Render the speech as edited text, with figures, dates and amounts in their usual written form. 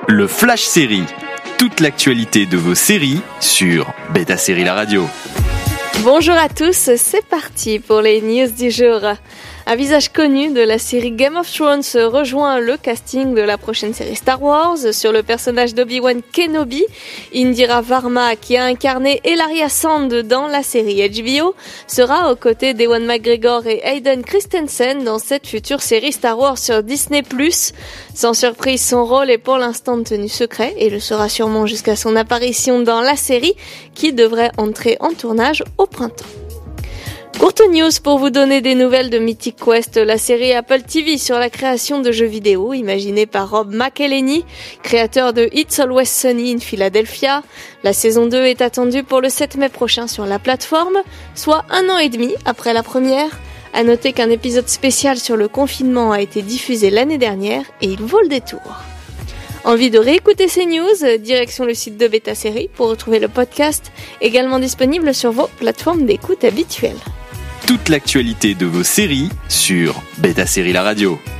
Le Flash Série. Toute l'actualité de vos séries sur Beta Série La Radio. Bonjour à tous, c'est parti pour les news du jour. Un visage connu de la série Game of Thrones rejoint le casting de la prochaine série Star Wars sur le personnage d'Obi-Wan Kenobi. Indira Varma, qui a incarné Ellaria Sand dans la série HBO, sera aux côtés d'Ewan McGregor et Hayden Christensen dans cette future série Star Wars sur Disney+. Sans surprise, son rôle est pour l'instant tenu secret et le sera sûrement jusqu'à son apparition dans la série qui devrait entrer en tournage au printemps. Courte news pour vous donner des nouvelles de Mythic Quest, la série Apple TV sur la création de jeux vidéo imaginée par Rob McElhenney, créateur de It's Always Sunny in Philadelphia. La saison 2 est attendue pour le 7 mai prochain sur la plateforme, soit 1 an et demi après la première. À noter qu'un épisode spécial sur le confinement a été diffusé l'année dernière et il vaut le détour. Envie de réécouter ces news? Direction le site de Beta Série pour retrouver le podcast, également disponible sur vos plateformes d'écoute habituelles. Toute l'actualité de vos séries sur Beta Série La Radio.